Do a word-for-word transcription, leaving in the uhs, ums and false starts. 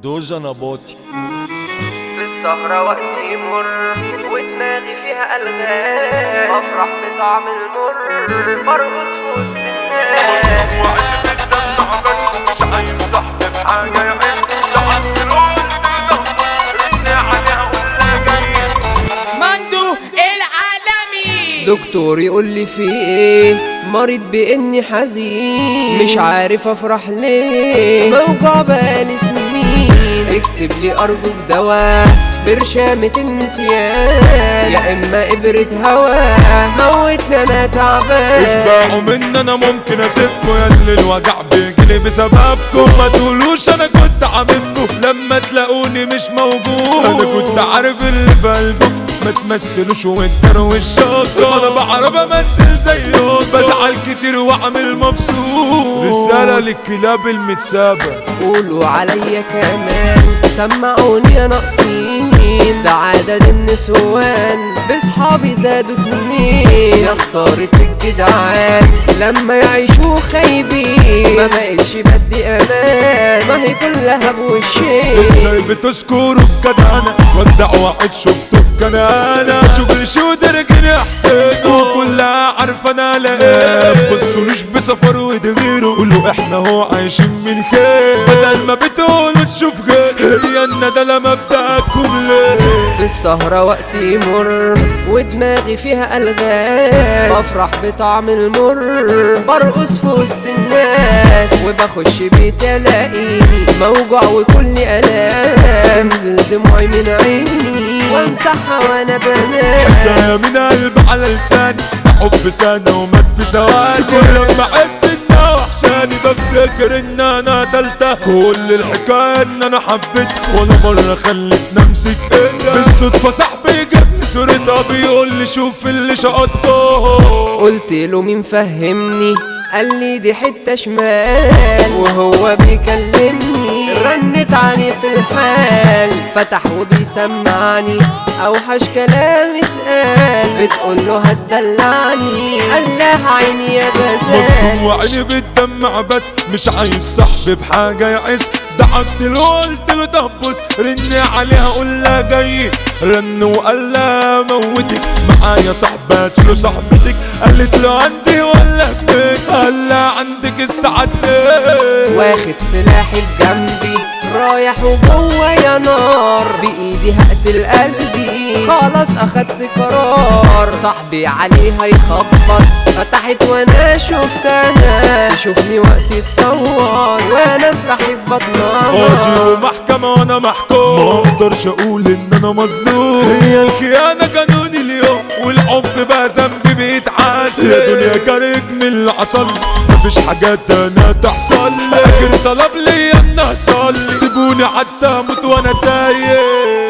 دوجا نباطي. في السهرة وقت يمر ودماغي فيها ألغام، بفرح بطعم المر برقص في وسط الناس. وعشت الدمع بس مش عايز صاحبي بحاجة يعيش لحد القول رني عليها ولا جاي. مندو العالمي دكتور يقول لي في ايه، مريض باني حزين مش عارف افرح ليه، موجوع بقالي سنين. اكتب لي ارجوك دواء برشامة النسيان، يا اما ابرة هوا موتنا انا تعبان. اسمعوا مني انا ممكن اسيبكوا يا اللي الوجع بيجيلي بسببكوا، ما تقولوش انا كنت حبيبكوا لما تلاقوني مش موجود. انا كنت عارف اللي في قلبكوا، ما تمثلوش وانتروا الشاطر. انا بعرف امثل زيكم، بزعل كتير واعمل مبسوط. رسالة للكلاب المتسابة، قولوا عليا كمان سمعوني يا ناقصين، ده عدد النسوان بصحابي زادوا اتنين. يا خسارة الجدعان لما يعيشوا خايبين، ما بقتش بدي امان ما هي كلها بوشين. ازاي بتذكروا الجدعنة ودع واحد شفته بكنانة، شغل شو درجني حسين وكلها عارفة انا لاقيه. بصولوش بسفر ودغيره، قولوا احنا هو عايشين من خير، بدل ما بتقولوا تشوف غير هي الندلة مبدأكم ليه. في السهرة وقت يمر ودماغي فيها ألغام، بفرح بطعم المر برقص في وسط الناس، وبخش بيت الاقيني موجوع وكل ألام، تنزل دموعي من عيني وامسحها وانا بنام. حكاية من قلب على لساني، حب سنة ومات في ثواني، كل لما احس انها وحشاني بفتكر ان انا قتلتها. كل الحكاية ان انا حبيت ولا مرة خلتني امسك ايدها، بالصدفة صاحبي جابني صورتها بيقول لي شوف اللي شقطته. قلت له مين فهمني، قال لي دي حتة شمال، وهو بيكلمني رنت عليه في الحال، فتح وبيسمعني اوحش كلام اتقال، بتقول له هتدلعني قال لها عيني يا غزال. مظلوم وعيني بتدمع بس مش عايز صاحبي بحاجة يعيش، ضحكت له قلت له طب بص رني عليها قول لها جاي، رن وقال لها موتك معايا صاحبات له صاحبتك، قالت له عندي ولا بيك، قال لها عندك الساعة اتنين. واخد سلاحي بجنبي رايح وجوه يا نار، بايدي هقتل قلبي خلاص اخدت قرار. صاحبي عليها يخبط فتحت وانا شفتها، تشوفني وقت تصور وانا سلاحي في بطنها. قاضي ومحكمة وانا محكوم، ما اقدرش اقول ان انا مظلوم، هي الخيانة قانوني اليوم والحب بقى ذنبي بيتعسل. يا دنيا كارك من اللي حصل، مفيش حاجات انا تحصل، لكن طلب لي ان اصل، سيبوني حتى اموت وانا تايه.